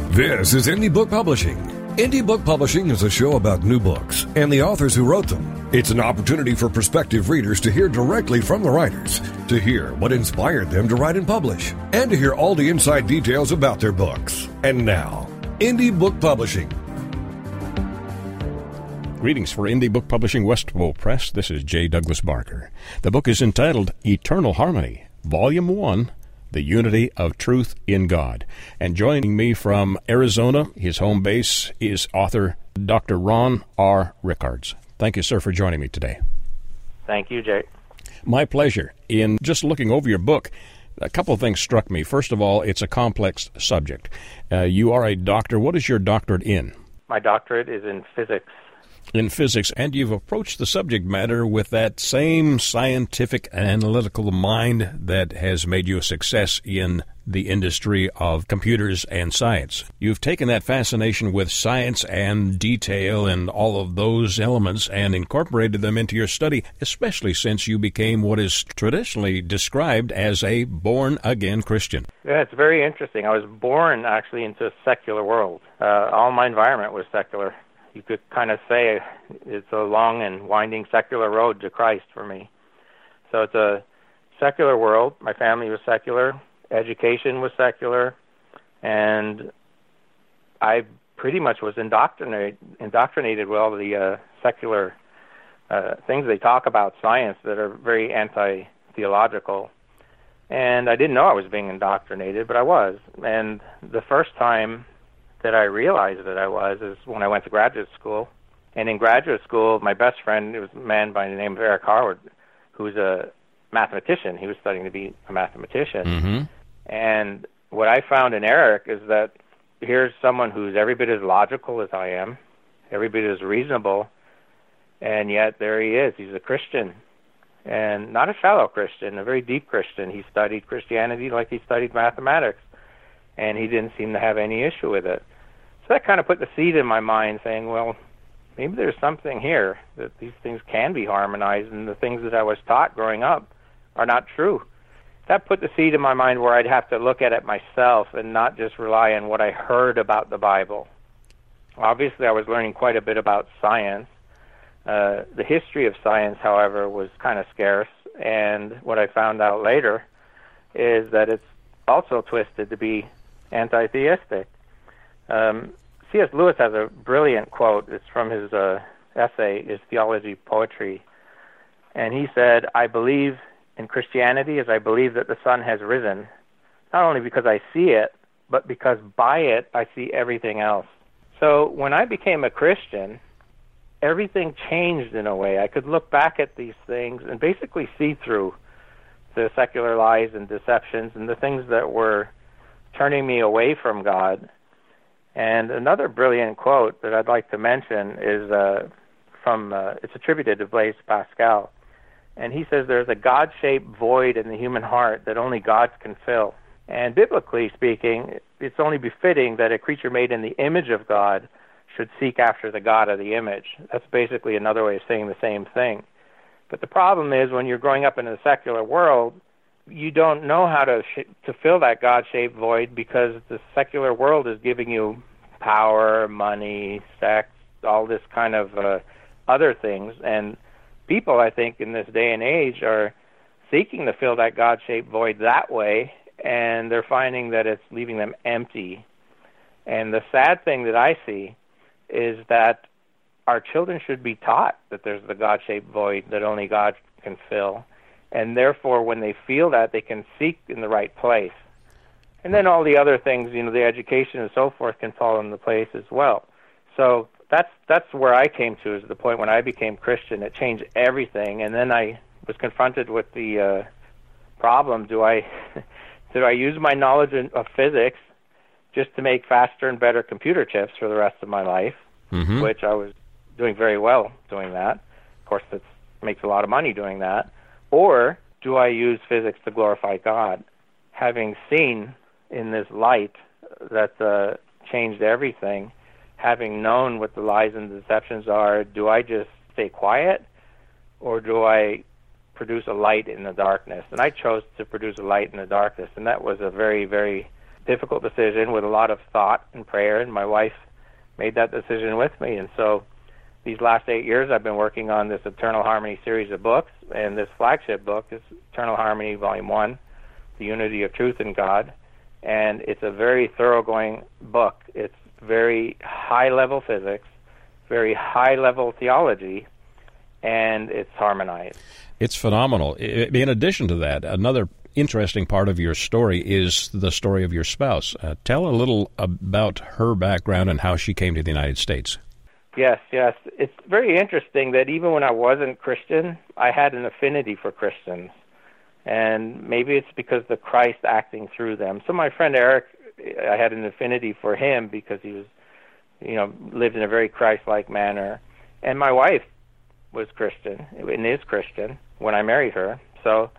This is Indie Book Publishing. Indie Book Publishing is a show about new books and the authors who wrote them. It's an opportunity for prospective readers to hear directly from the writers, to hear what inspired them to write and publish, and to hear all the inside details about their books. And now, Indie Book Publishing. Greetings for Indie Book Publishing Westbow Press. This is J. Douglas Barker. The book is entitled Eternal Harmony, Volume 1, The Unity of Truth in God. And joining me from Arizona, his home base, is author Dr. Ron R. Rickards. Thank you, sir, for joining me today. Thank you, Jay. My pleasure. In just looking over your book, a couple of things struck me. First of all, it's a complex subject. You are a doctor. What is your doctorate in? My doctorate is in physics. In physics, and you've approached the subject matter with that same scientific analytical mind that has made you a success in the industry of computers and science. You've taken that fascination with science and detail and all of those elements and incorporated them into your study, especially since you became what is traditionally described as a born-again Christian. Yeah, it's very interesting. I was born actually into a secular world. All my environment was secular. You could kind of say it's a long and winding secular road to Christ for me. So it's a secular world. My family was secular. Education was secular. And I pretty much was indoctrinated with all the secular things they talk about science that are very anti-theological. And I didn't know I was being indoctrinated, but I was. And the first time that I realized that I was is when I went to graduate school. And in graduate school, my best friend, it was a man by the name of Eric Harwood, who was a mathematician. He was studying to be a mathematician. Mm-hmm. And what I found in Eric is that here's someone who's every bit as logical as I am, every bit as reasonable, and yet there he is. He's a Christian, and not a shallow Christian, a very deep Christian. He studied Christianity like he studied mathematics, and he didn't seem to have any issue with it. So that kind of put the seed in my mind saying, well, maybe there's something here, that these things can be harmonized, and the things that I was taught growing up are not true. That put the seed in my mind where I'd have to look at it myself and not just rely on what I heard about the Bible. Obviously, I was learning quite a bit about science. The history of science, however, was kind of scarce, and what I found out later is that it's also twisted to be anti-theistic. C.S. Lewis has a brilliant quote. It's from his essay, his Theology Poetry. And he said, I believe in Christianity as I believe that the sun has risen, not only because I see it, but because by it I see everything else. So when I became a Christian, everything changed in a way. I could look back at these things and basically see through the secular lies and deceptions and the things that were turning me away from God. And another brilliant quote that I'd like to mention is it's attributed to Blaise Pascal. And he says there's a God-shaped void in the human heart that only God can fill. And biblically speaking, it's only befitting that a creature made in the image of God should seek after the God of the image. That's basically another way of saying the same thing. But the problem is when you're growing up in a secular world, you don't know how to fill that God-shaped void because the secular world is giving you power, money, sex, all this kind of other things. And people, I think, in this day and age are seeking to fill that God-shaped void that way, and they're finding that it's leaving them empty. And the sad thing that I see is that our children should be taught that there's the God-shaped void that only God can fill. And therefore, when they feel that, they can seek in the right place. And then all the other things, the education and so forth can fall into place as well. So that's where I came to, is the point when I became Christian. It changed everything. And then I was confronted with the problem, do I use my knowledge of physics just to make faster and better computer chips for the rest of my life, mm-hmm. which I was doing very well doing that. Of course, that makes a lot of money doing that. Or do I use physics to glorify God? Having seen in this light that changed everything, having known what the lies and deceptions are, do I just stay quiet, or do I produce a light in the darkness? And I chose to produce a light in the darkness, and that was a very, very difficult decision with a lot of thought and prayer, and my wife made that decision with me. And so these last 8 years I've been working on this Eternal Harmony series of books, and this flagship book is Eternal Harmony Volume 1, The Unity of Truth in God. And it's a very thoroughgoing book. It's very high-level physics, very high-level theology, and it's harmonized. It's phenomenal. In addition to that, another interesting part of your story is the story of your spouse. Tell a little about her background and how she came to the United States. Yes. It's very interesting that even when I wasn't Christian, I had an affinity for Christians. And maybe it's because the Christ acting through them. So my friend Eric, I had an affinity for him because he was, lived in a very Christ-like manner. And my wife was Christian and is Christian when I married her. So,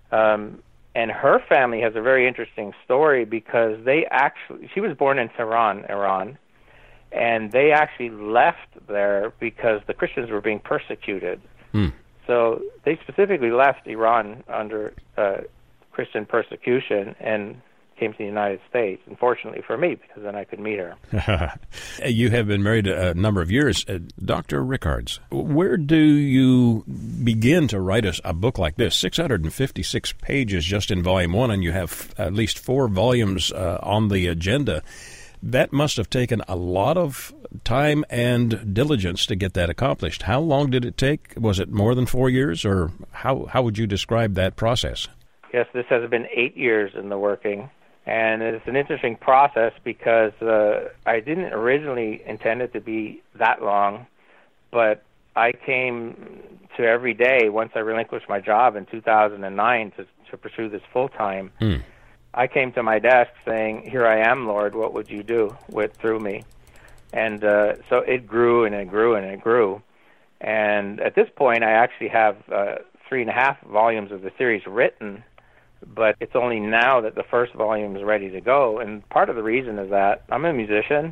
and her family has a very interesting story because she was born in Tehran, Iran, and they actually left there because the Christians were being persecuted. So they specifically left Iran under Christian persecution and came to the United States, unfortunately for me, because then I could meet her. You have been married a number of years. Dr. Rickards, where do you begin to write a book like this? 656 pages just in Volume 1, and you have at least 4 volumes on the agenda. That must have taken a lot of time and diligence to get that accomplished. How long did it take? Was it more than 4 years, or how would you describe that process? Yes, this has been 8 years in the working, and it's an interesting process because I didn't originally intend it to be that long, but I came to every day once I relinquished my job in 2009 to pursue this full-time. I came to my desk saying, "Here I am, Lord, what would you do through me?" And so it grew and it grew and it grew. And at this point, I actually have 3.5 volumes of the series written, but it's only now that the first volume is ready to go. And part of the reason is that I'm a musician,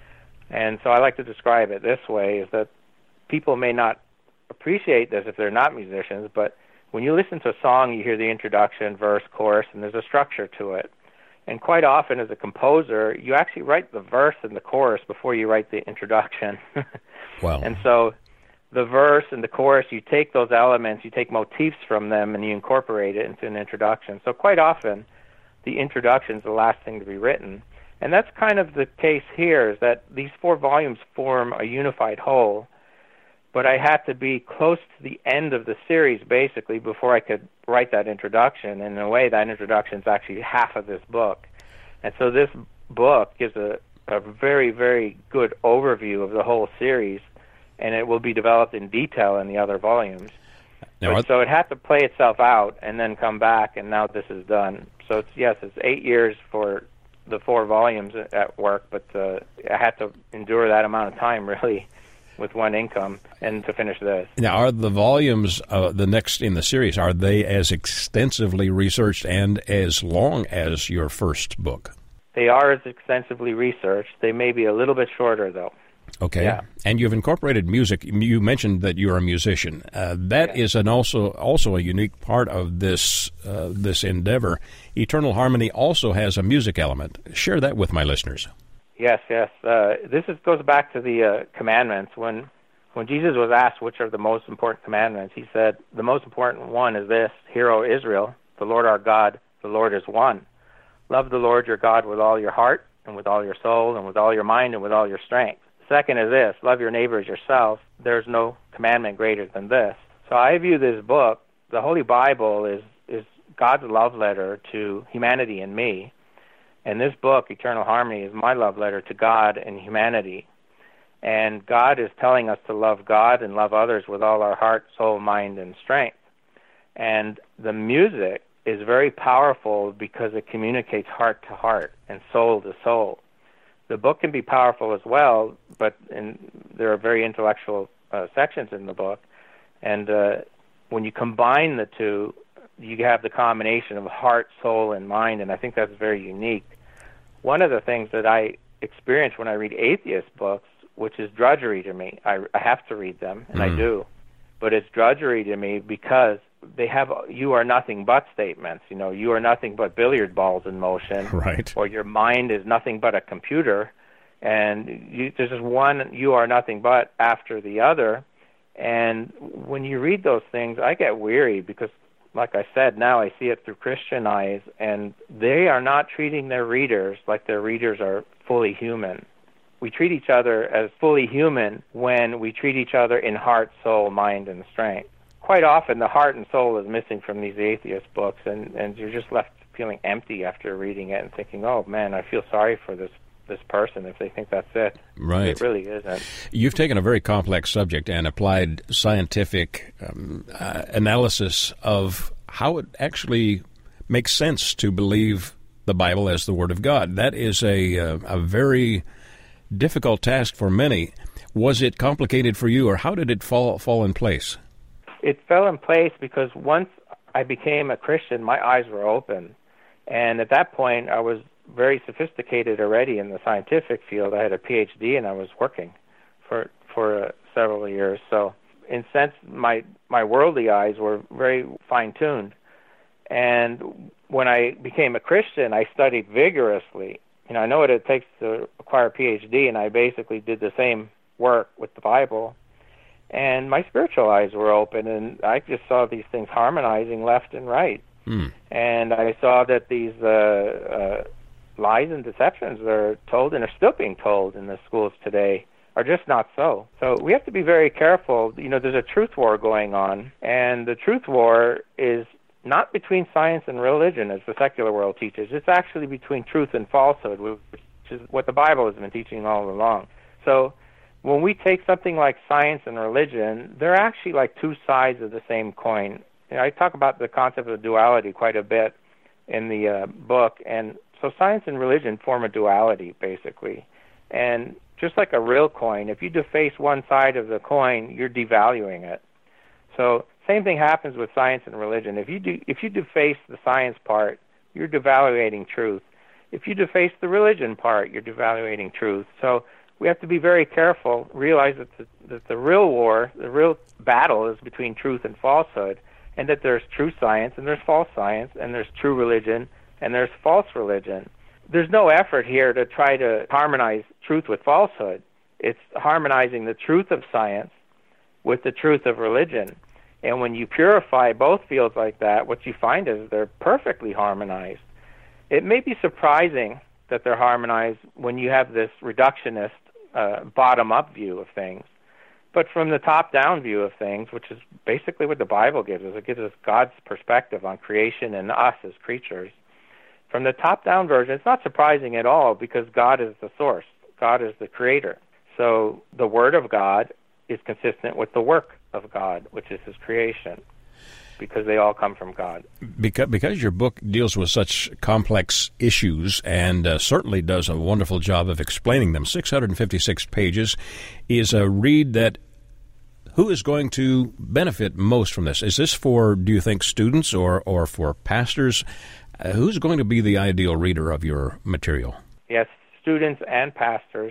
and so I like to describe it this way, is that people may not appreciate this if they're not musicians, but when you listen to a song, you hear the introduction, verse, chorus, and there's a structure to it. And quite often as a composer, you actually write the verse and the chorus before you write the introduction. Wow. And so the verse and the chorus, you take those elements, you take motifs from them, and you incorporate it into an introduction. So quite often, the introduction is the last thing to be written. And that's kind of the case here, is that these 4 volumes form a unified whole. But I had to be close to the end of the series, basically, before I could write that introduction. And in a way, that introduction is actually half of this book. And so this book gives a very, very good overview of the whole series, and it will be developed in detail in the other volumes. So it had to play itself out and then come back, and now this is done. So it's 8 years for the 4 volumes at work, but I had to endure that amount of time, really, with one income, and to finish this. Now, are the volumes the next in the series, are they as extensively researched and as long as your first book? They are as extensively researched. They may be a little bit shorter, though. Okay. Yeah. And you've incorporated music. You mentioned that you're a musician. That is also a unique part of this endeavor. Eternal Harmony also has a music element. Share that with my listeners. Yes. This goes back to the commandments. When Jesus was asked which are the most important commandments, he said, the most important one is this: Hear, O Israel, the Lord our God, the Lord is one. Love the Lord your God with all your heart, and with all your soul, and with all your mind, and with all your strength. Second is this: love your neighbor as yourself. There's no commandment greater than this. So I view this book, the Holy Bible, is God's love letter to humanity and me. And this book, Eternal Harmony, is my love letter to God and humanity. And God is telling us to love God and love others with all our heart, soul, mind, and strength. And the music is very powerful because it communicates heart to heart and soul to soul. The book can be powerful as well, but there are very intellectual sections in the book. And when you combine the two, you have the combination of heart, soul, and mind, and I think that's very unique. One of the things that I experience when I read atheist books, which is drudgery to me, I have to read them, and I do, but it's drudgery to me because they have "you are nothing but" statements. You are nothing but billiard balls in motion, right? Or your mind is nothing but a computer, and there's just one "you are nothing but" after the other. And when you read those things, I get weary because, like I said, now I see it through Christian eyes, and they are not treating their readers like their readers are fully human. We treat each other as fully human when we treat each other in heart, soul, mind, and strength. Quite often, the heart and soul is missing from these atheist books, and you're just left feeling empty after reading it and thinking, oh, man, I feel sorry for this person if they think that's it. Right. It really isn't. You've taken a very complex subject and applied scientific analysis of how it actually makes sense to believe the Bible as the Word of God. That is a very difficult task for many. Was it complicated for you, or how did it fall in place? It fell in place because once I became a Christian, my eyes were open. And at that point, I was very sophisticated already in the scientific field. I had a PhD, and I was working for several years. So in a sense, my worldly eyes were very fine-tuned. And when I became a Christian, I studied vigorously. I know what it takes to acquire a PhD, and I basically did the same work with the Bible. And my spiritual eyes were open, and I just saw these things harmonizing left and right. And I saw that these lies and deceptions that are told and are still being told in the schools today are just not so. So we have to be very careful. There's a truth war going on, and the truth war is not between science and religion, as the secular world teaches. It's actually between truth and falsehood, which is what the Bible has been teaching all along. So when we take something like science and religion, they're actually like two sides of the same coin. I talk about the concept of duality quite a bit in the book, and so science and religion form a duality, basically. And just like a real coin, if you deface one side of the coin, you're devaluing it. So same thing happens with science and religion. If you deface the science part, you're devaluating truth. If you deface the religion part, you're devaluating truth. So we have to be very careful, realize that the real war, the real battle is between truth and falsehood, and that there's true science and there's false science, and there's true religion and there's false religion. There's no effort here to try to harmonize truth with falsehood. It's harmonizing the truth of science with the truth of religion. And when you purify both fields like that, what you find is they're perfectly harmonized. It may be surprising that they're harmonized when you have this reductionist bottom-up view of things. But from the top-down view of things, which is basically what the Bible gives us, it gives us God's perspective on creation and us as creatures. From the top-down version, it's not surprising at all because God is the source. God is the creator. So the Word of God is consistent with the work of God, which is His creation, because they all come from God. Because your book deals with such complex issues and certainly does a wonderful job of explaining them, 656 pages is a read that who is going to benefit most from this? Is this for, do you think, students or for pastors? Who's going to be the ideal reader of your material? Yes, students and pastors,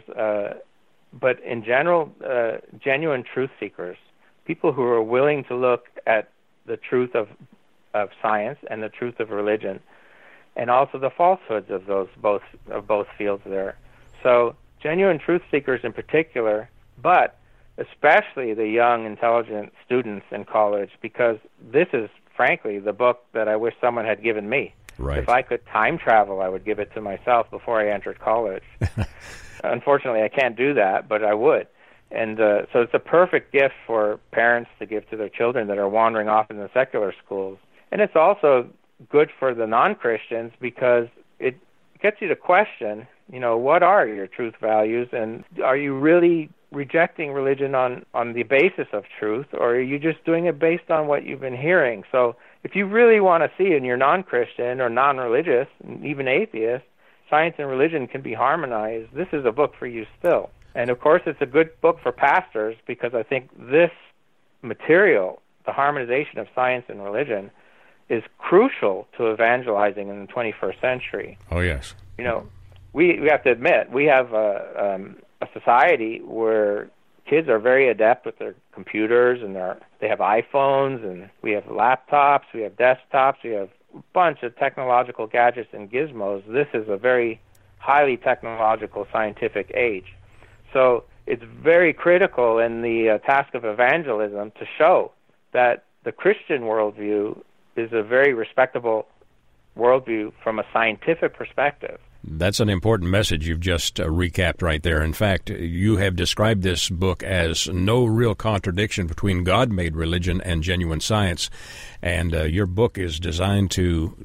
but in general, genuine truth seekers, people who are willing to look at the truth of science and the truth of religion, and also the falsehoods of both fields there. So genuine truth seekers in particular, but especially the young, intelligent students in college, because this is, frankly, the book that I wish someone had given me. Right. If I could time travel, I would give it to myself before I entered college. Unfortunately, I can't do that, but I would. And so it's a perfect gift for parents to give to their children that are wandering off in the secular schools. And it's also good for the non-Christians because it gets you to question, what are your truth values, and are you really rejecting religion on the basis of truth, or are you just doing it based on what you've been hearing? So if you really want to see, and you're non-Christian or non-religious, even atheist, science and religion can be harmonized, this is a book for you still. And, of course, it's a good book for pastors because I think this material, the harmonization of science and religion, is crucial to evangelizing in the 21st century. Oh, yes. We have to admit, we have a society where kids are very adept with their computers, and they have iPhones, and we have laptops, we have desktops, we have a bunch of technological gadgets and gizmos. This is a very highly technological scientific age. So it's very critical in the task of evangelism to show that the Christian worldview is a very respectable worldview from a scientific perspective. That's an important message you've just recapped right there. In fact, you have described this book as no real contradiction between God-made religion and genuine science, and your book is designed to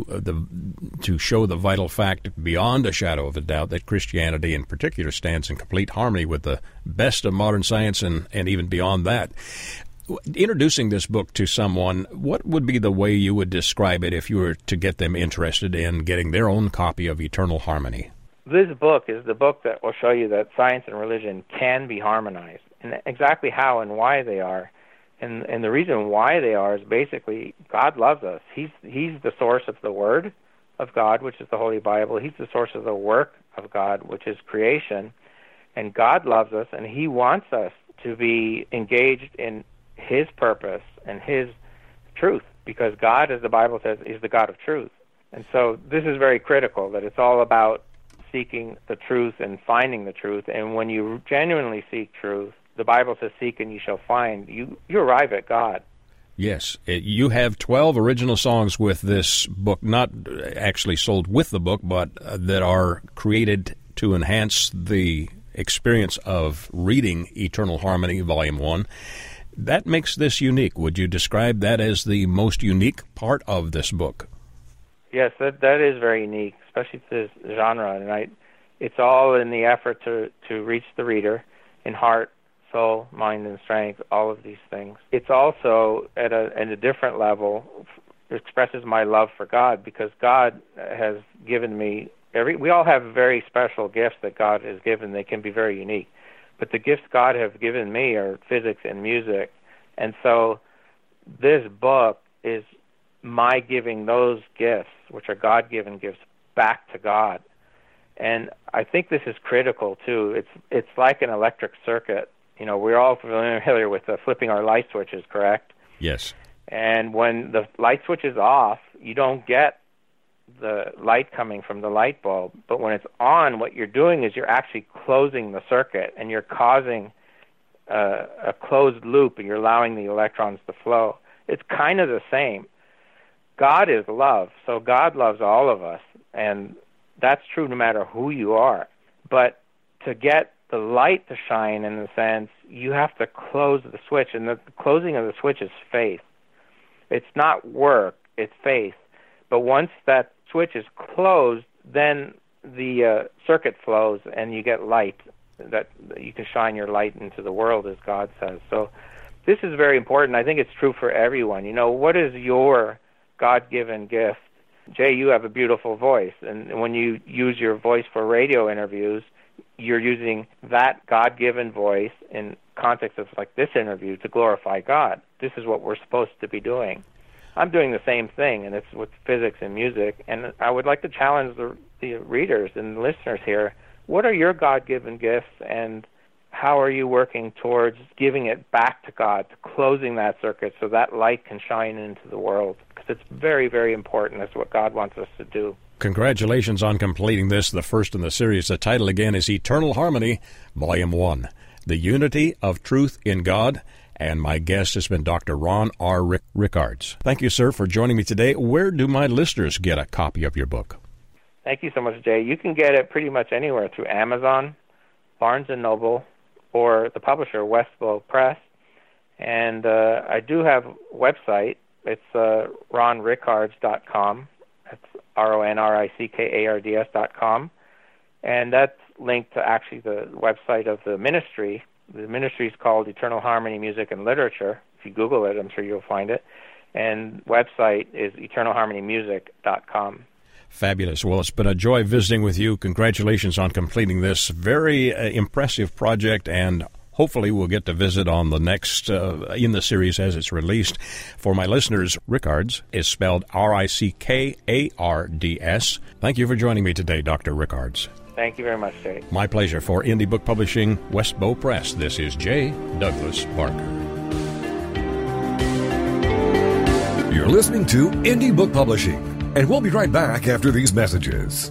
show the vital fact beyond a shadow of a doubt that Christianity in particular stands in complete harmony with the best of modern science and even beyond that. Introducing this book to someone, what would be the way you would describe it if you were to get them interested in getting their own copy of Eternal Harmony? This book is the book that will show you that science and religion can be harmonized, and exactly how and why they are. And the reason why they are is basically God loves us. He's the source of the Word of God, which is the Holy Bible. He's the source of the work of God, which is creation. And God loves us, and He wants us to be engaged in His purpose and His truth, because God, as the Bible says, is the God of truth. And so this is very critical, that it's all about seeking the truth and finding the truth. And when you genuinely seek truth, the Bible says, seek and you shall find. You arrive at God. Yes. You have 12 original songs with this book, not actually sold with the book, but that are created to enhance the experience of reading Eternal Harmony, Volume 1. That makes this unique. Would you describe that as the most unique part of this book? Yes, that is very unique, especially to this genre. And it's all in the effort to reach the reader in heart, soul, mind, and strength, all of these things. It's also at a different level, expresses my love for God, because God has given me we all have very special gifts that God has given. They can be very unique. But the gifts God has given me are physics and music. And so this book is my giving those gifts, which are God-given gifts, back to God. And I think this is critical, too. It's like an electric circuit. You know, we're all familiar with flipping our light switches, correct? Yes. And when the light switch is off, you don't get the light coming from the light bulb. But when it's on, what you're doing is you're actually closing the circuit, and you're causing a closed loop, and you're allowing the electrons to flow. It's kind of the same. God is love, so God loves all of us, and that's true no matter who you are. But to get the light to shine, in a sense, you have to close the switch, and the closing of the switch is faith. It's not work, it's faith. But once that switch is closed, then the circuit flows, and you get light, that you can shine your light into the world, as God says. So this is very important. I think it's true for everyone. You know, what is your God-given gift? Jay, you have a beautiful voice, and when you use your voice for radio interviews, you're using that God-given voice in context of like this interview to glorify God. This is what we're supposed to be doing. I'm doing the same thing, and it's with physics and music. And I would like to challenge the readers and listeners here. What are your God-given gifts, and how are you working towards giving it back to God, to closing that circuit so that light can shine into the world? Because it's very, very important. That's what God wants us to do. Congratulations on completing this, the first in the series. The title again is Eternal Harmony, Volume 1, The Unity of Truth in God. And my guest has been Dr. Ron R. Rickards. Thank you, sir, for joining me today. Where do my listeners get a copy of your book? Thank you so much, Jay. You can get it pretty much anywhere through Amazon, Barnes & Noble, or the publisher, Westbow Press. And I do have a website. It's ronrickards.com. That's RONRICKARDS.com. And that's linked to actually the website of the ministry. The ministry is called Eternal Harmony Music and Literature. If you Google it, I'm sure you'll find it. And website is eternalharmonymusic.com. Fabulous. Well, it's been a joy visiting with you. Congratulations on completing this very impressive project, and hopefully we'll get to visit on the next in the series as it's released. For my listeners, Rickards is spelled Rickards. Thank you for joining me today, Dr. Rickards. Thank you very much, Jay. My pleasure. For Indie Book Publishing, Westbow Press, this is J. Douglas Barker. You're listening to Indie Book Publishing, and we'll be right back after these messages.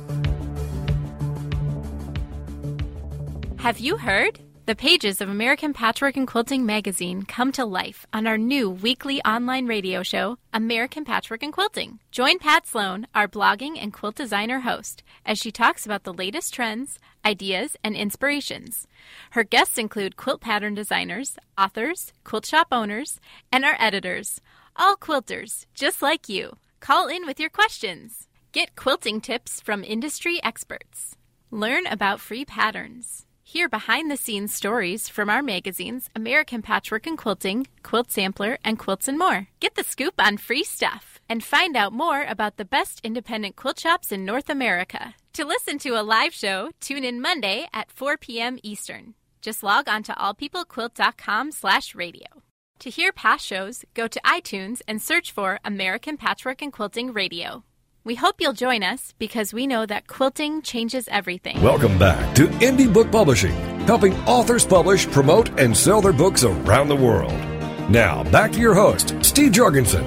Have you heard? The pages of American Patchwork and Quilting magazine come to life on our new weekly online radio show, American Patchwork and Quilting. Join Pat Sloan, our blogging and quilt designer host, as she talks about the latest trends, ideas, and inspirations. Her guests include quilt pattern designers, authors, quilt shop owners, and our editors, all quilters, just like you. Call in with your questions. Get quilting tips from industry experts. Learn about free patterns. Hear behind-the-scenes stories from our magazines, American Patchwork and Quilting, Quilt Sampler, and Quilts and More. Get the scoop on free stuff and find out more about the best independent quilt shops in North America. To listen to a live show, tune in Monday at 4 p.m. Eastern. Just log on to allpeoplequilt.com/radio. To hear past shows, go to iTunes and search for American Patchwork and Quilting Radio. We hope you'll join us because we know that quilting changes everything. Welcome back to Indie Book Publishing, helping authors publish, promote, and sell their books around the world. Now, back to your host, Steve Jorgensen.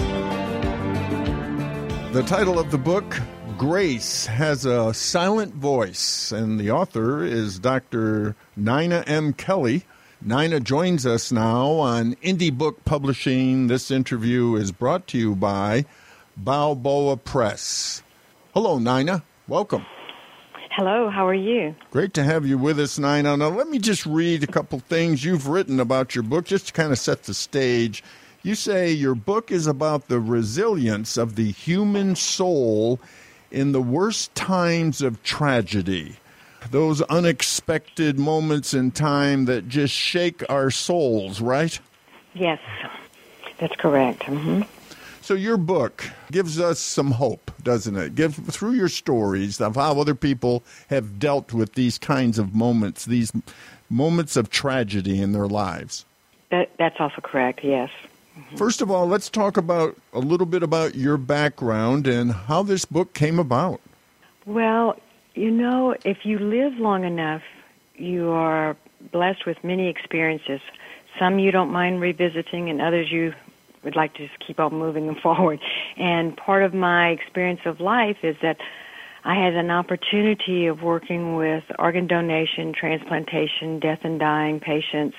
The title of the book, Grace, has a silent voice, and the author is Dr. Nina M. Kelly. Nina joins us now on Indie Book Publishing. This interview is brought to you by Balboa Press. Hello, Nina. Welcome. Hello, how are you? Great to have you with us, Nina. Now, let me just read a couple things you've written about your book, just to kind of set the stage. You say your book is about the resilience of the human soul in the worst times of tragedy. Those unexpected moments in time that just shake our souls, right? Yes, that's correct. Mm-hmm. So your book gives us some hope, doesn't it? Through your stories of how other people have dealt with these kinds of moments, these moments of tragedy in their lives. That's also correct, yes. Mm-hmm. First of all, let's talk about a little bit about your background and how this book came about. Well, you know, if you live long enough, you are blessed with many experiences. Some you don't mind revisiting, and others you would like to just keep on moving them forward. And part of my experience of life is that I had an opportunity of working with organ donation, transplantation, death and dying patients.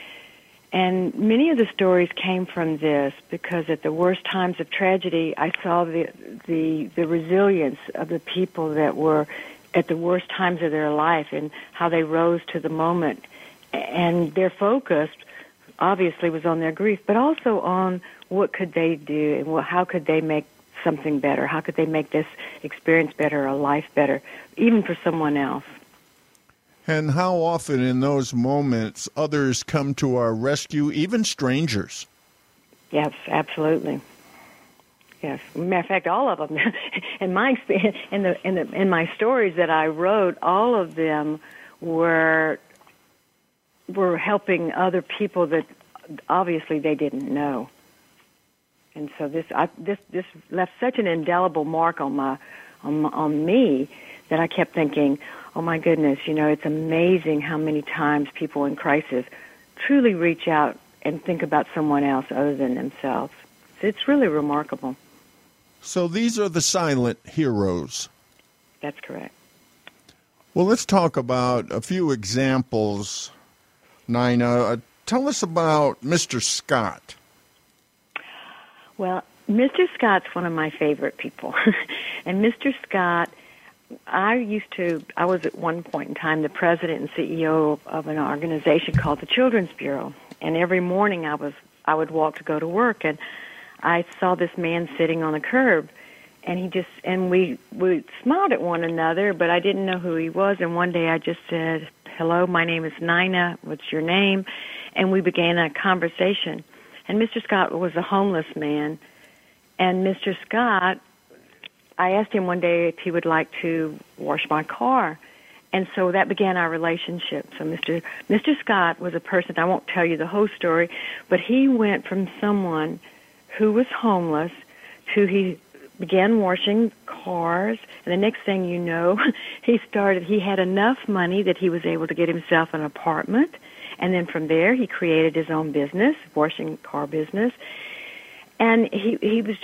And many of the stories came from this because at the worst times of tragedy, I saw the resilience of the people that were at the worst times of their life and how they rose to the moment. And their focus obviously was on their grief, but also on what could they do and how could they make something better? How could they make this experience better, a life better, even for someone else? And how often in those moments others come to our rescue, even strangers? Yes, absolutely. Yes, matter of fact, all of them. In my experience, in my stories that I wrote, all of them were helping other people that obviously they didn't know. And so this left such an indelible mark on me that I kept thinking, oh my goodness, you know, it's amazing how many times people in crisis truly reach out and think about someone else other than themselves. It's really remarkable. So these are the silent heroes. That's correct. Well, let's talk about a few examples, Nina. Tell us about Mr. Scott. Well, Mr. Scott's one of my favorite people. And Mr. Scott, I was at one point in time the president and CEO of an organization called the Children's Bureau. And every morning I would walk to go to work, and I saw this man sitting on a curb, and we smiled at one another, but I didn't know who he was. And one day I just said, hello, my name is Nina. What's your name? And we began a conversation. And Mr. Scott was a homeless man. And Mr. Scott, I asked him one day if he would like to wash my car. And so that began our relationship. So Mr. Scott was a person, I won't tell you the whole story, but he went from someone who was homeless to he began washing cars, and the next thing you know, he had enough money that he was able to get himself an apartment, and then from there he created his own business, washing car business, and he is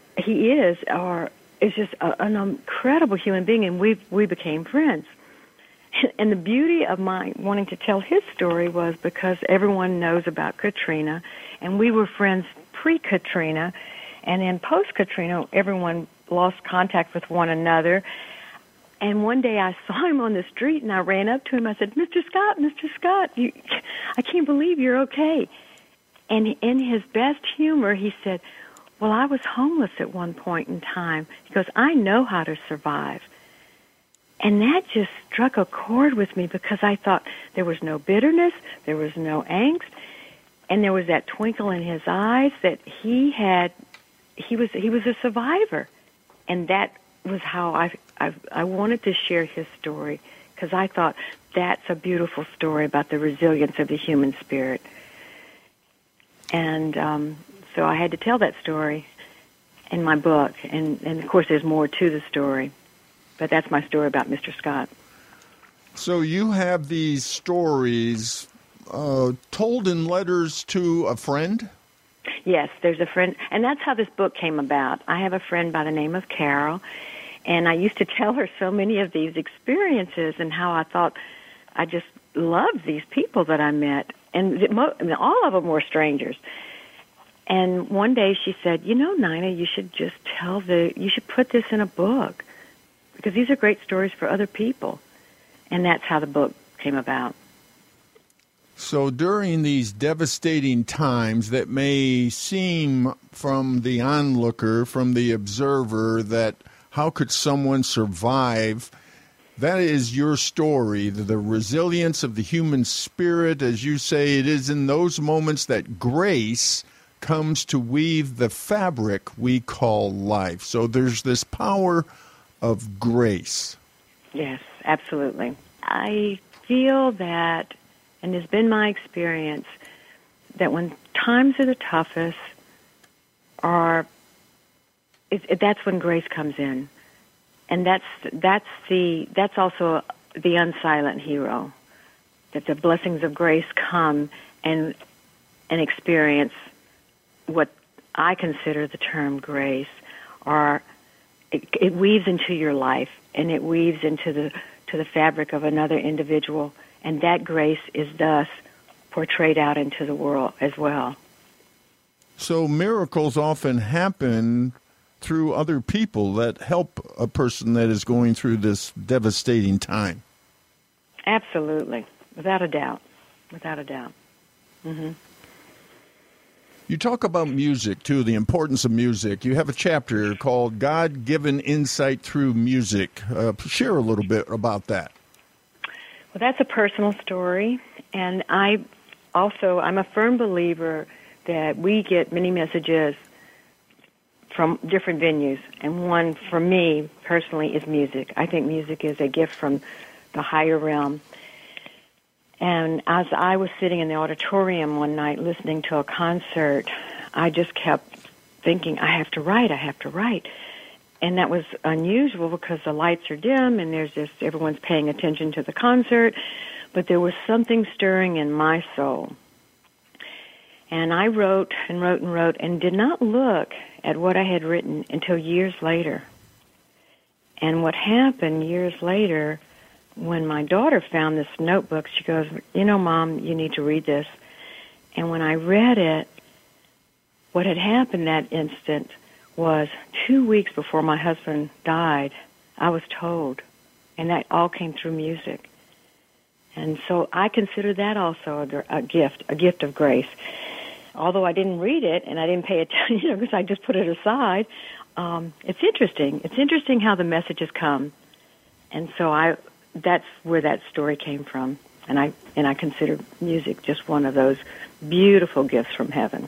just an incredible human being, and we became friends. And the beauty of my wanting to tell his story was because everyone knows about Katrina, and we were friends pre-Katrina, and then post-Katrina, everyone lost contact with one another. And one day I saw him on the street, and I ran up to him. I said, Mr. Scott, I can't believe you're okay. And in his best humor, he said, well, I was homeless at one point in time. He goes, I know how to survive. And that just struck a chord with me because I thought there was no bitterness, there was no angst, and there was that twinkle in his eyes that he was a survivor. And that was how I wanted to share his story, because I thought that's a beautiful story about the resilience of the human spirit. And so I had to tell that story in my book, and of course there's more to the story. But that's my story about Mr. Scott. So you have these stories told in letters to a friend? Yes, there's a friend, and that's how this book came about. I have a friend by the name of Carol, and I used to tell her so many of these experiences and how I thought I just loved these people that I met, and all of them were strangers. And one day she said, Nina, you should just you should put this in a book, because these are great stories for other people. And that's how the book came about. So during these devastating times that may seem from the onlooker, from the observer, that how could someone survive, that is your story, the resilience of the human spirit. As you say, it is in those moments that grace comes to weave the fabric we call life. So there's this power of grace. Yes, absolutely. I feel that, and it's been my experience, that when times are the toughest, that's when grace comes in, and that's also the unsilent hero. That the blessings of grace come and experience what I consider the term grace, it weaves into your life, and it weaves into the fabric of another individual, and that grace is thus portrayed out into the world as well. So miracles often happen through other people that help a person that is going through this devastating time. Absolutely, without a doubt. Mm-hmm. You talk about music, too, the importance of music. You have a chapter called God-Given Insight Through Music. Share a little bit about that. Well, that's a personal story, and I'm a firm believer that we get many messages from different venues, and one for me personally is music. I think music is a gift from the higher realm. And as I was sitting in the auditorium one night listening to a concert, I just kept thinking, I have to write. And that was unusual because the lights are dim and everyone's paying attention to the concert, but there was something stirring in my soul. And I wrote and did not look at what I had written until years later. And what happened years later, when my daughter found this notebook, she goes, Mom, you need to read this. And when I read it, what had happened that instant was 2 weeks before my husband died, I was told. And that all came through music. And so I consider that also a gift of grace. Although I didn't read it and I didn't pay attention, because I just put it aside, it's interesting. It's interesting how the messages come. And so that's where that story came from, and I consider music just one of those beautiful gifts from heaven.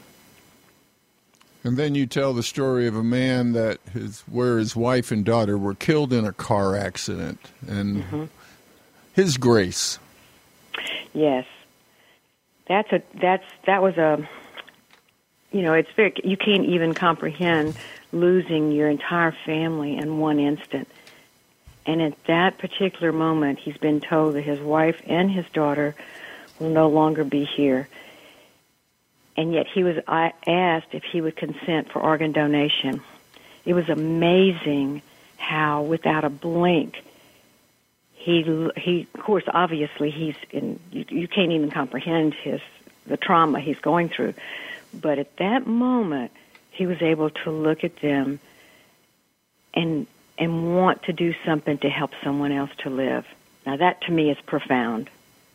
And then you tell the story of a man where his wife and daughter were killed in a car accident, and his grace. Yes, that was it's you can't even comprehend losing your entire family in one instant. And at that particular moment, he's been told that his wife and his daughter will no longer be here. And yet he was asked if he would consent for organ donation. It was amazing how, without a blink, he of course, obviously, you can't even comprehend the trauma he's going through. But at that moment, he was able to look at them and want to do something to help someone else to live. Now, that to me is profound.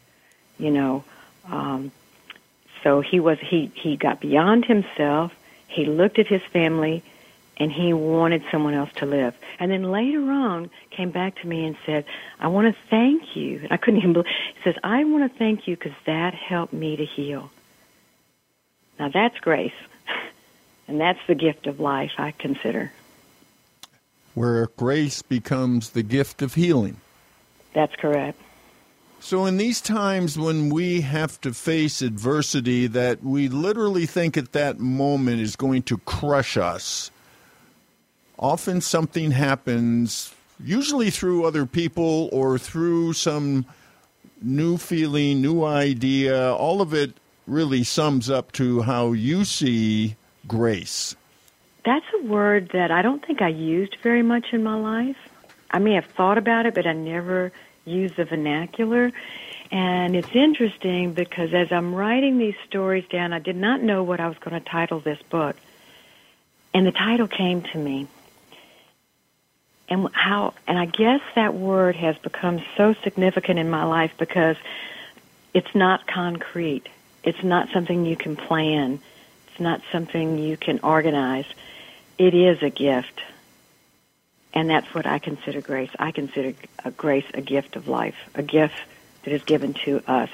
So he got beyond himself. He looked at his family, and he wanted someone else to live. And then later on, came back to me and said, "I want to thank you." And I couldn't even believe. He says, "I want to thank you because that helped me to heal." Now that's grace, and that's the gift of life, I consider. Where grace becomes the gift of healing. That's correct. So in these times when we have to face adversity that we literally think at that moment is going to crush us, often something happens, usually through other people or through some new feeling, new idea. All of it really sums up to how you see grace. That's a word that I don't think I used very much in my life. I may have thought about it, but I never used the vernacular. And it's interesting because as I'm writing these stories down, I did not know what I was going to title this book. And the title came to me. And I guess that word has become so significant in my life because it's not concrete. It's not something you can plan. It's not something you can organize. It is a gift. And that's what I consider grace. I consider grace a gift of life, a gift that is given to us.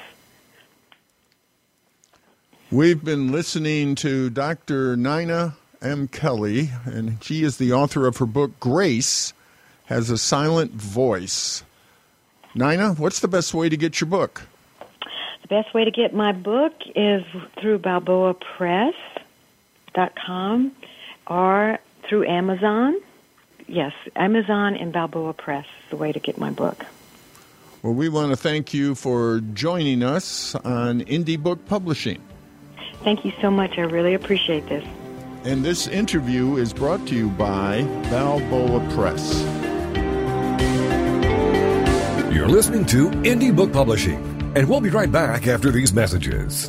We've been listening to Dr. Nina M. Kelly, and she is the author of her book, Grace Has a Silent Voice. Nina, what's the best way to get your book? The best way to get my book is through BalboaPress.com or through Amazon. Yes, Amazon and Balboa Press is the way to get my book. Well, we want to thank you for joining us on Indie Book Publishing. Thank you so much. I really appreciate this. And this interview is brought to you by Balboa Press. You're listening to Indie Book Publishing, and we'll be right back after these messages.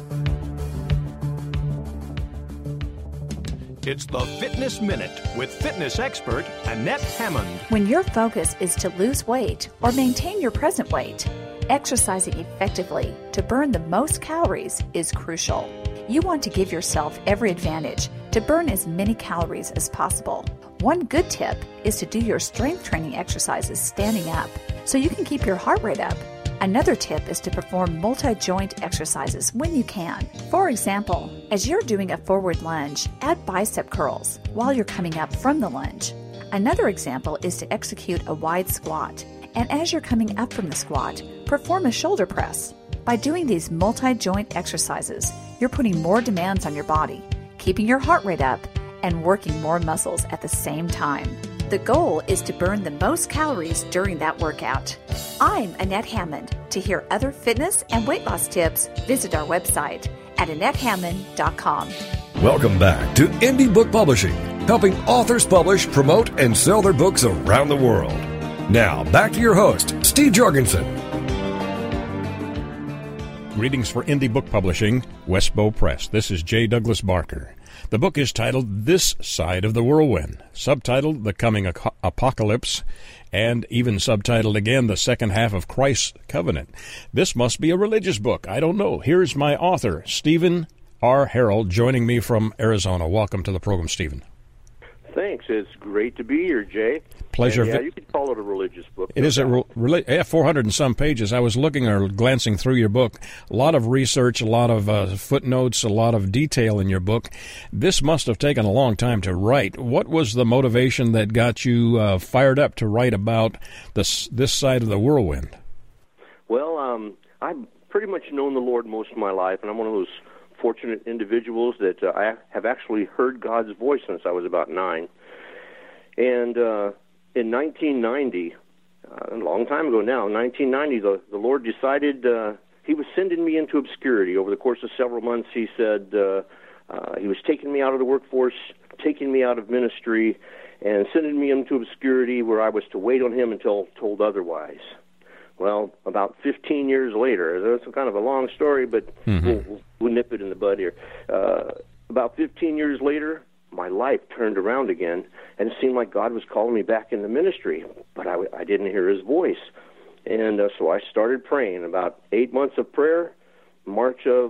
It's the Fitness Minute with fitness expert Annette Hammond. When your focus is to lose weight or maintain your present weight, exercising effectively to burn the most calories is crucial. You want to give yourself every advantage to burn as many calories as possible. One good tip is to do your strength training exercises standing up so you can keep your heart rate up. Another tip is to perform multi-joint exercises when you can. For example, as you're doing a forward lunge, add bicep curls while you're coming up from the lunge. Another example is to execute a wide squat, and as you're coming up from the squat, perform a shoulder press. By doing these multi-joint exercises, you're putting more demands on your body, keeping your heart rate up, and working more muscles at the same time. The goal is to burn the most calories during that workout. I'm Annette Hammond. To hear other fitness and weight loss tips, visit our website at AnnetteHammond.com. Welcome back to Indie Book Publishing, helping authors publish, promote, and sell their books around the world. Now, back to your host, Steve Jorgensen. Greetings for Indie Book Publishing, Westbow Press. This is J. Douglas Barker. The book is titled This Side of the Whirlwind, subtitled The Coming Apocalypse, and even subtitled again The Second Half of Christ's Covenant. This must be a religious book. I don't know. Here's my author, Stephen R. Harold, joining me from Arizona. Welcome to the program, Stephen. Thanks. It's great to be here, Jay. Pleasure. And, yeah, you could call it a religious book. It is 400 and some pages. I was looking or glancing through your book. A lot of research, a lot of footnotes, a lot of detail in your book. This must have taken a long time to write. What was the motivation that got you fired up to write about this side of the whirlwind? Well, I've pretty much known the Lord most of my life, and I'm one of those fortunate individuals that I have actually heard God's voice since I was about 9. And in 1990, a long time ago now, in 1990, the Lord decided He was sending me into obscurity. Over the course of several months, He said He was taking me out of the workforce, taking me out of ministry, and sending me into obscurity where I was to wait on Him until told otherwise. Well, about 15 years later, it's kind of a long story, but we'll nip it in the bud here. About 15 years later, my life turned around again, and it seemed like God was calling me back into ministry, but I didn't hear His voice. And so I started praying. About 8 months of prayer, March of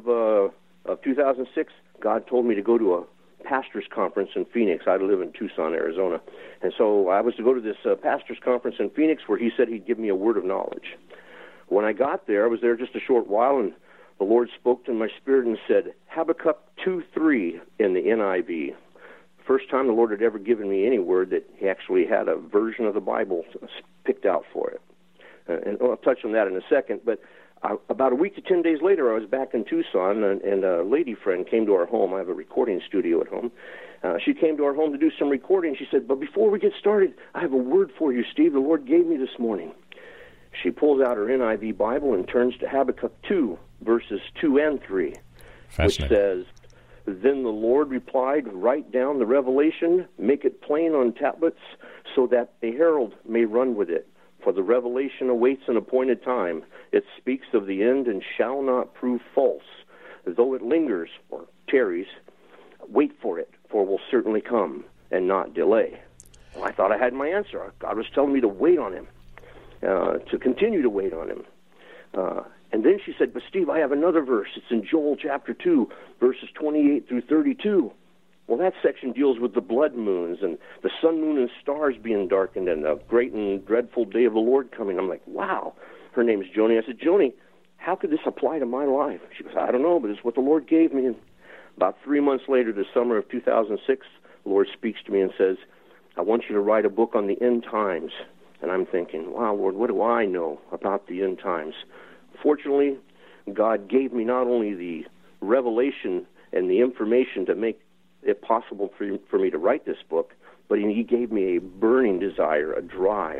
2006, God told me to go to a pastor's conference in Phoenix. I live in Tucson, Arizona. And so I was to go to this pastor's conference in Phoenix where He said He'd give me a word of knowledge. When I got there, I was there just a short while, and the Lord spoke to my spirit and said, Habakkuk 2:3 in the NIV. First time the Lord had ever given me any word that He actually had a version of the Bible picked out for it. And I'll touch on that in a second, but about a week to 10 days later, I was back in Tucson, and a lady friend came to our home. I have a recording studio at home. She came to our home to do some recording. She said, but before we get started, I have a word for you, Steve, the Lord gave me this morning. She pulls out her NIV Bible and turns to Habakkuk 2, verses 2 and 3, which says, Then the Lord replied, Write down the revelation, make it plain on tablets, so that a herald may run with it. For the revelation awaits an appointed time. It speaks of the end and shall not prove false. Though it lingers, or tarries, wait for it, for it will certainly come, and not delay. Well, I thought I had my answer. God was telling me to wait on Him, to continue to wait on Him. And then she said, but Steve, I have another verse. It's in Joel chapter 2, verses 28 through 32. Well, that section deals with the blood moons and the sun, moon, and stars being darkened and the great and dreadful day of the Lord coming. I'm like, wow. Her name is Joni. I said, Joni, how could this apply to my life? She goes, I don't know, but it's what the Lord gave me. And about 3 months later, the summer of 2006, the Lord speaks to me and says, I want you to write a book on the end times. And I'm thinking, wow, Lord, what do I know about the end times? Fortunately, God gave me not only the revelation and the information to make it possible for me to write this book, but He gave me a burning desire, a drive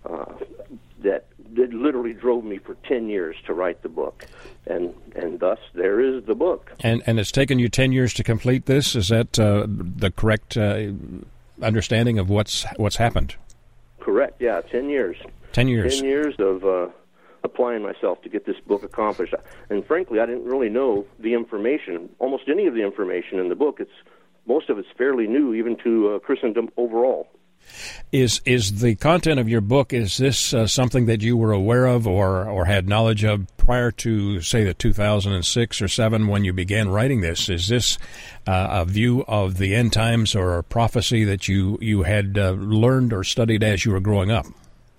that literally drove me for 10 years to write the book. And thus, there is the book. And it's taken you 10 years to complete this? Is that the correct understanding of what's happened? Correct, yeah, 10 years. 10 years. 10 years of applying myself to get this book accomplished. And frankly, I didn't really know the information, almost any of the information in the book. Most of it's fairly new, even to Christendom overall. Is the content of your book, is this something that you were aware of or had knowledge of prior to, say, the 2006 or 7 when you began writing this? Is this a view of the end times or a prophecy that you had learned or studied as you were growing up?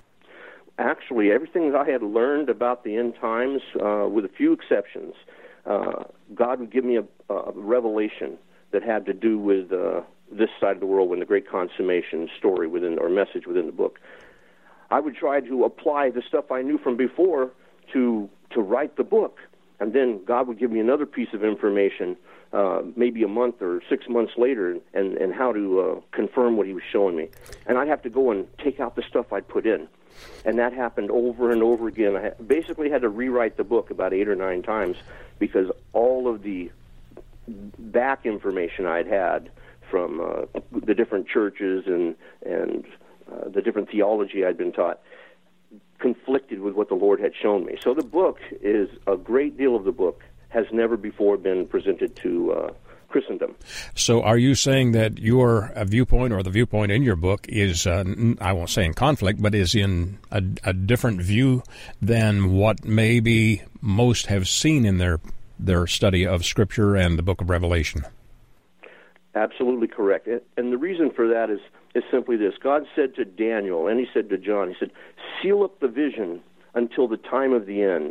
Actually, everything that I had learned about the end times, with a few exceptions, God would give me a revelation that had to do with this side of the world, when the great consummation story or message within the book. I would try to apply the stuff I knew from before to write the book, and then God would give me another piece of information, maybe a month or 6 months later, and how to confirm what He was showing me. And I'd have to go and take out the stuff I'd put in. And that happened over and over again. I basically had to rewrite the book about 8 or 9 times because all of the back information I'd had from the different churches and the different theology I'd been taught conflicted with what the Lord had shown me. So the book is, a great deal of the book has never before been presented to Christendom. So are you saying that your viewpoint or the viewpoint in your book is, I won't say in conflict, but is in a different view than what maybe most have seen in their study of Scripture and the book of Revelation? Absolutely correct. And the reason for that is simply this. God said to Daniel, and He said to John, He said, seal up the vision until the time of the end.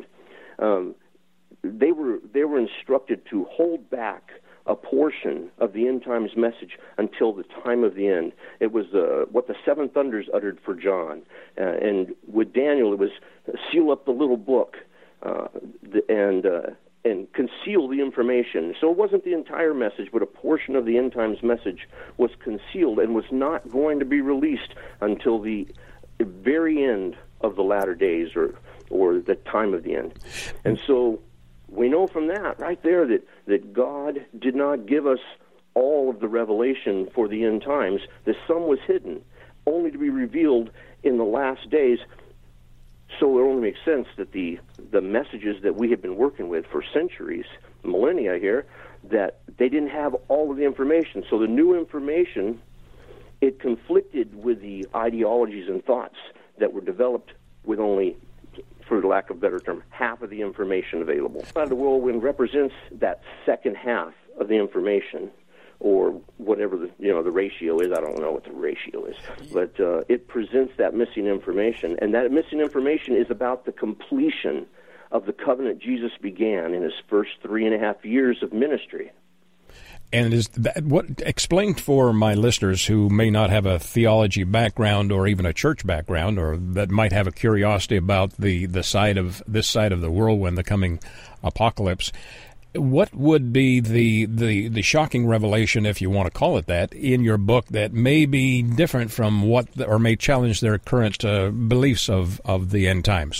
They were instructed to hold back a portion of the end times message until the time of the end. It was what the seven thunders uttered for John. And with Daniel, it was seal up the little book. And conceal the information. So it wasn't the entire message, but a portion of the end times message was concealed and was not going to be released until the very end of the latter days, or the time of the end. And so we know from that right there that God did not give us all of the revelation for the end times, that some was hidden, only to be revealed in the last days. So it only makes sense that the messages that we have been working with for centuries, millennia here, that they didn't have all of the information. So the new information, it conflicted with the ideologies and thoughts that were developed with only, for lack of a better term, half of the information available. The whirlwind represents that second half of the information, or whatever the ratio is. I don't know what the ratio is, but it presents that missing information, and that missing information is about the completion of the covenant Jesus began in his first 3.5 years of ministry. And is that what explained for my listeners who may not have a theology background or even a church background, or that might have a curiosity about this side of the whirlwind, the coming apocalypse? What would be the shocking revelation, if you want to call it that, in your book that may be different from or may challenge their current beliefs of the end times?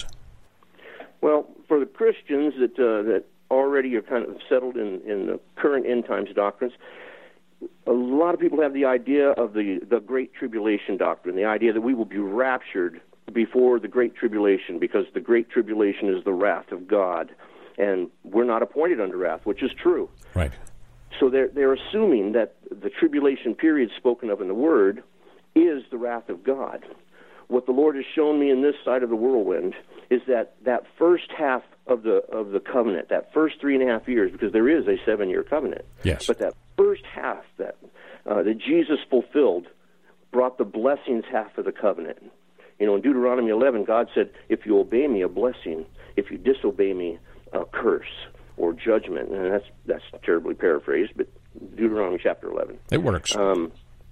Well, for the Christians that already are kind of settled in the current end times doctrines, a lot of people have the idea of the Great Tribulation doctrine, the idea that we will be raptured before the Great Tribulation, because the Great Tribulation is the wrath of God. And we're not appointed under wrath, which is true. Right. So they're assuming that the tribulation period spoken of in the Word is the wrath of God. What the Lord has shown me in this side of the whirlwind is that first half of the covenant, that first 3.5 years, because there is a 7-year covenant. Yes. But that first half that Jesus fulfilled brought the blessings half of the covenant. In Deuteronomy 11, God said, "If you obey me, a blessing. If you disobey me, a curse or judgment." And that's terribly paraphrased, but Deuteronomy chapter 11. It works. The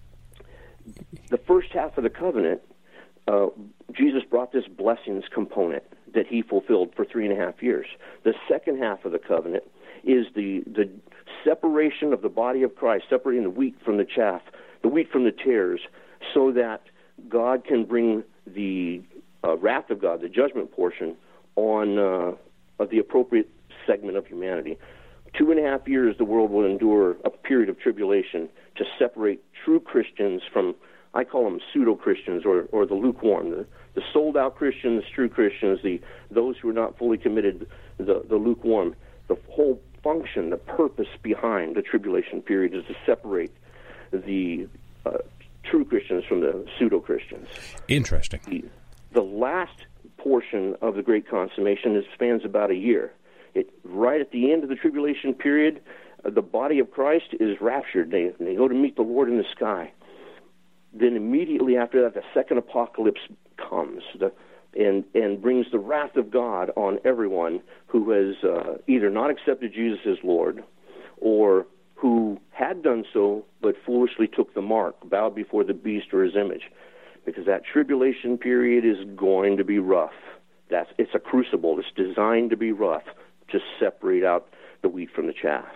first half of the covenant, Jesus brought this blessings component that he fulfilled for 3.5 years. The second half of the covenant is the separation of the body of Christ, separating the wheat from the chaff, the wheat from the tares, so that God can bring the wrath of God, the judgment portion, on of the appropriate segment of humanity. 2.5 years the world will endure a period of tribulation to separate true Christians from, I call them pseudo-Christians, or the lukewarm, the sold-out Christians, true Christians, those who are not fully committed, the lukewarm. The whole function, the purpose behind the tribulation period is to separate the true Christians from the pseudo-Christians. Interesting. The last portion of the Great Consummation spans about a year. Right at the end of the tribulation period, the body of Christ is raptured. They go to meet the Lord in the sky. Then immediately after that, the second apocalypse comes and brings the wrath of God on everyone who has either not accepted Jesus as Lord, or who had done so but foolishly took the mark, bowed before the beast or his image. Because that tribulation period is going to be rough. It's a crucible. It's designed to be rough, to separate out the wheat from the chaff.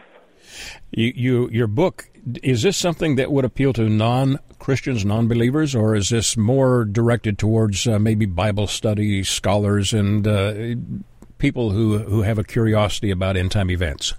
Your book, is this something that would appeal to non-Christians, non-believers, or is this more directed towards maybe Bible study scholars and people who have a curiosity about end-time events?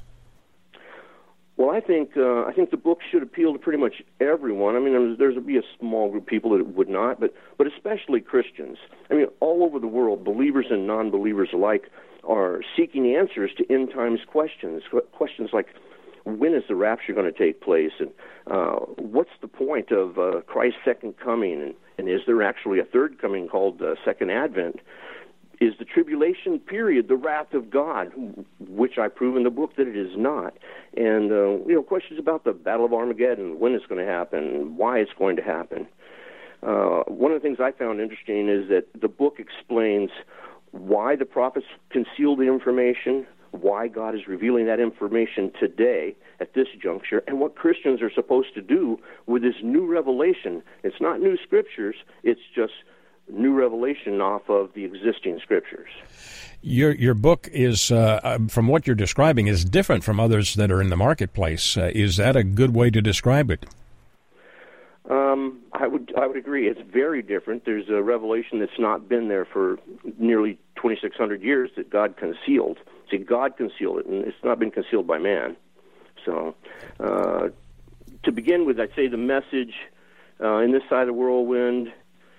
Well, I think the book should appeal to pretty much everyone. I mean, there's be a small group of people that would not, but especially Christians. I mean, all over the world, believers and non-believers alike are seeking answers to end times questions. Questions like, when is the rapture going to take place, and what's the point of Christ's second coming, and is there actually a third coming called Second Advent? Is the tribulation period the wrath of God, which I prove in the book that it is not? And, questions about the Battle of Armageddon, when it's going to happen, why it's going to happen. One of the things I found interesting is that the book explains why the prophets concealed the information, why God is revealing that information today at this juncture, and what Christians are supposed to do with this new revelation. It's not new scriptures, it's just new revelation off of the existing scriptures. Your book is, from what you're describing, is different from others that are in the marketplace. Is that a good way to describe it? I would agree. It's very different. There's a revelation that's not been there for nearly 2,600 years that God concealed. See, God concealed it, and it's not been concealed by man. So, to begin with, I'd say the message in this side of the whirlwind,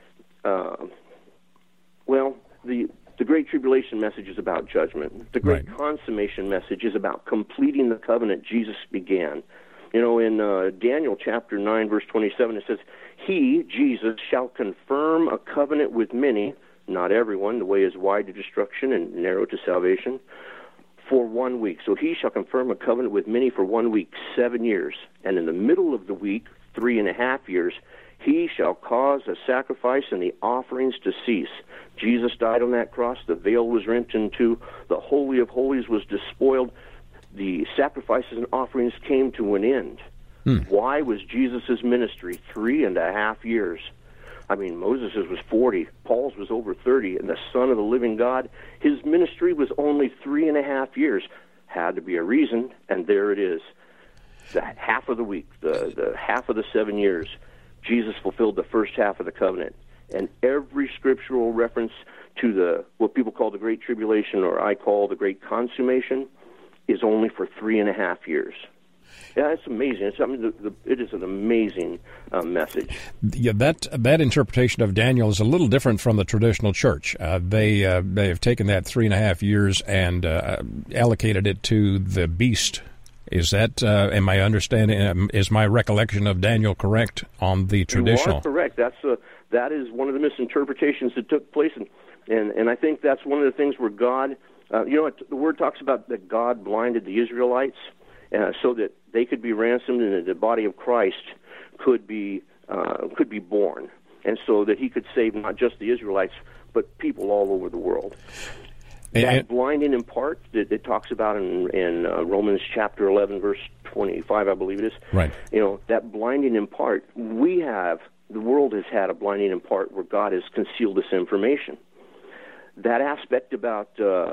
the Great Tribulation message is about judgment. The Great Consummation message is about completing the covenant Jesus began. You know, in Daniel chapter 9, verse 27, it says, He, Jesus, shall confirm a covenant with many, not everyone, the way is wide to destruction and narrow to salvation, for 1 week. So he shall confirm a covenant with many for 1 week, 7 years. And in the middle of the week, 3.5 years, he shall cause a sacrifice and the offerings to cease. Jesus died on that cross. The veil was rent in two. The Holy of Holies was despoiled. The sacrifices and offerings came to an end. Why was Jesus' ministry 3.5 years? I mean, Moses' was 40, Paul's was over 30, and the Son of the living God, his ministry was only 3.5 years. Had to be a reason, and there it is. The half of the week, the half of the 7 years, Jesus fulfilled the first half of the covenant. And every scriptural reference to what people call the Great Tribulation, or I call the Great Consummation, is only for 3.5 years. Yeah, it's amazing. It is an amazing message. Yeah, that interpretation of Daniel is a little different from the traditional church. They have taken that 3.5 years and allocated it to the beast. Is that, am I understanding, is my recollection of Daniel correct on the traditional? You are correct. That is one of the misinterpretations that took place, and I think that's one of the things where God, the Word talks about that God blinded the Israelites so that they could be ransomed and the body of Christ could be born, and so that He could save not just the Israelites but people all over the world. That blinding in part that it talks about in Romans chapter 11, verse 25, I believe it is. Right. You know, that blinding in part, the world has had a blinding in part where God has concealed this information. That aspect about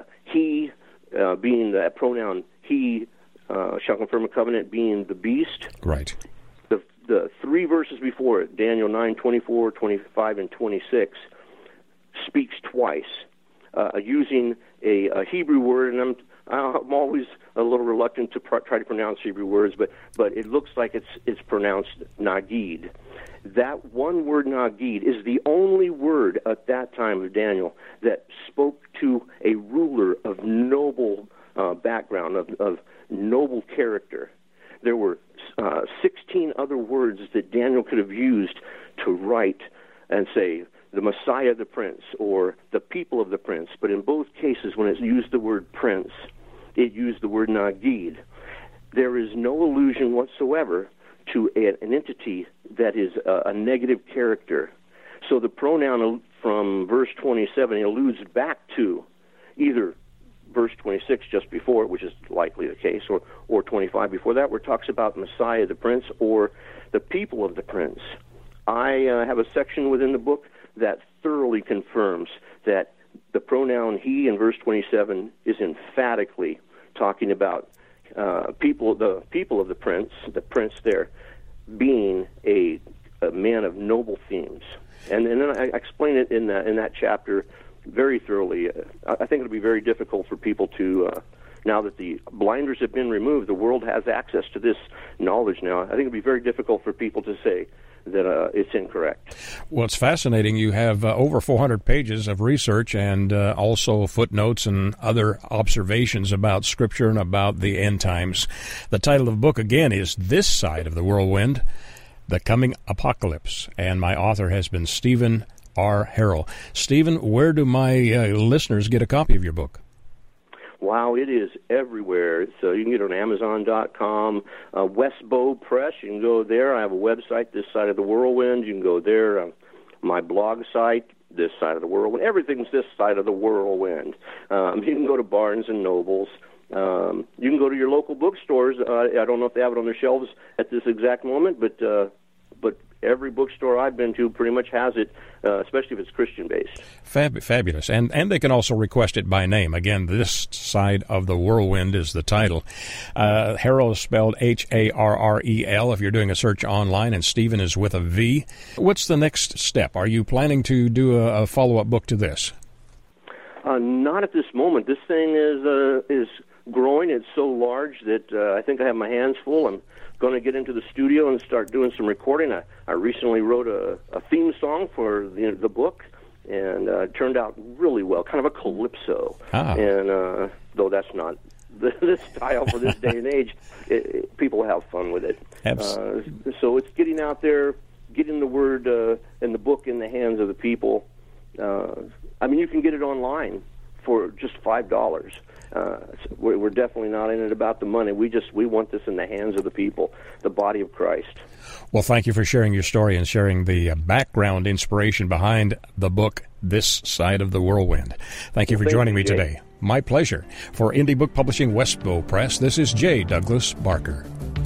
He being the pronoun He shall confirm a covenant being the beast. Right. The 3 verses before it, Daniel 9, 24, 25, and 26, speaks twice. Using a Hebrew word, and I'm always a little reluctant to try to pronounce Hebrew words, but it looks like it's pronounced Nagid. That one word Nagid is the only word at that time of Daniel that spoke to a ruler of noble background, of noble character. There were 16 other words that Daniel could have used to write and say, the Messiah the Prince, or the people of the Prince. But in both cases, when it used the word Prince, it used the word Nagid. There is no allusion whatsoever to an entity that is a negative character. So the pronoun from verse 27 alludes back to either verse 26 just before it, which is likely the case, or 25 before that, where it talks about Messiah the Prince or the people of the Prince. I have a section within the book that thoroughly confirms that the pronoun he in verse 27 is emphatically talking about the people of the prince there being a man of noble themes. And then I explain it in that chapter very thoroughly. I think it'll be very difficult for people to, now that the blinders have been removed, the world has access to this knowledge now. I think it'll be very difficult for people to say that it's incorrect. Well, it's fascinating. You have over 400 pages of research and also footnotes and other observations about Scripture and about the end times. The title of the book, again, is This Side of the Whirlwind, The Coming Apocalypse, and my author has been Stephen R. Harrell. Stephen, where do my listeners get a copy of your book? Wow, it is everywhere. So you can get it on Amazon.com, Westbow Press. You can go there. I have a website, This Side of the Whirlwind. You can go there. My blog site, This Side of the Whirlwind. Everything's This Side of the Whirlwind. You can go to Barnes and Nobles. You can go to your local bookstores. I don't know if they have it on their shelves at this exact moment, but but every bookstore I've been to pretty much has it, especially if it's Christian-based. Fabulous. And they can also request it by name. Again, This Side of the Whirlwind is the title. Harrell is spelled Harrel if you're doing a search online, and Stephen is with a V. What's the next step? Are you planning to do a follow-up book to this? Not at this moment. This thing is growing. It's so large that I think I have my hands full. I'm going to get into the studio and start doing some recording. I recently wrote a theme song for the book, and it turned out really well, kind of a calypso. And though that's not the style for this day and age, people have fun with it. So it's getting out there, getting the word and the book in the hands of the people. I mean, you can get it online for just $5. We're definitely not in it about the money. We want this in the hands of the people, the body of Christ. Well, thank you for sharing your story and sharing the background inspiration behind the book, This Side of the Whirlwind. Thank you for joining me today. My pleasure. For Indie Book Publishing Westbow Press, this is J. Douglas Barker.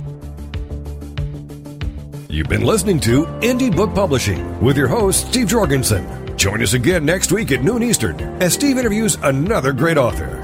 You've been listening to Indie Book Publishing with your host, Steve Jorgensen. Join us again next week at noon Eastern as Steve interviews another great author.